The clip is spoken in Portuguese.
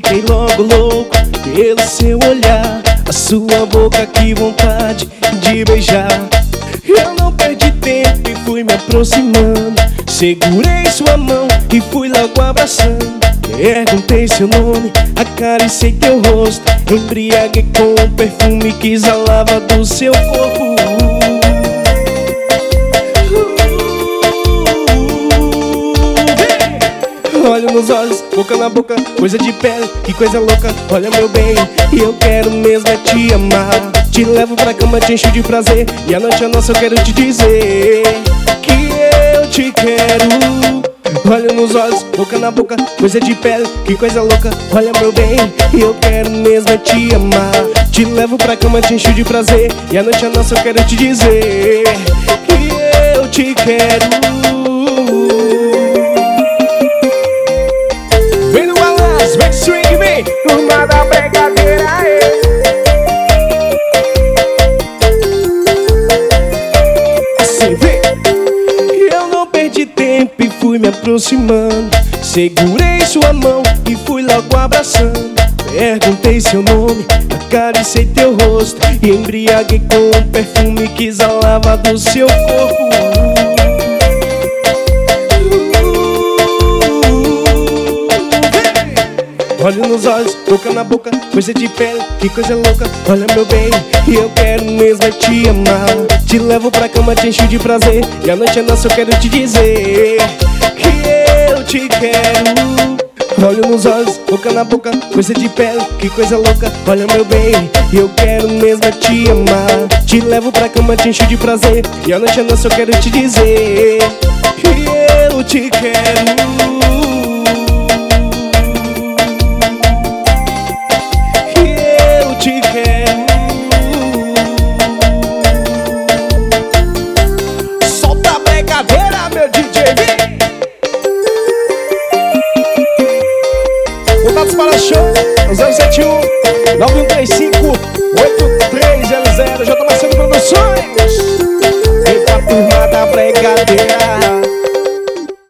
fiquei logo louco pelo seu olhar, a sua boca, que vontade de beijar. Eu não perdi tempo e fui me aproximando, segurei sua mão e fui logo abraçando. Perguntei seu nome, acariciei teu rosto, embriaguei com o perfume que exalava do seu corpo. Olho nos olhos, boca na boca, coisa de pele, que coisa louca. Olha meu bem, e eu quero mesmo é te amar. Te levo pra cama, te encho de prazer, e a noite é nossa, eu quero te dizer que eu te quero. Olho nos olhos, boca na boca, coisa de pele, que coisa louca. Olha meu bem, e eu quero mesmo é te amar. Te levo pra cama, te encho de prazer, e a noite é nossa, eu quero te dizer que eu te quero. Vem no balanço, vem swing, vem, turma da brincadeira, assim vem. Eu não perdi tempo e fui me aproximando, segurei sua mão e fui logo abraçando. Perguntei seu nome, acariciei teu rosto e embriaguei com o perfume que exalava do seu corpo. Olho nos olhos, boca na boca, coisa de pele, que coisa louca. Olha meu bem, e eu quero mesmo é te amar. Te levo pra cama, te encho de prazer, e a noite é nossa, eu quero te dizer que eu te quero. Olho nos olhos, boca na boca, coisa de pele, que coisa louca. Olha meu bem, e eu quero mesmo é te amar. Te levo pra cama, te encho de prazer, e a noite é nossa, eu quero te dizer que eu te quero. Te quero. Solta a brincadeira, meu DJ. Contatos para show 071 9135 8300. Já tô Marcelo Produções. Vem pra turma da brincadeira.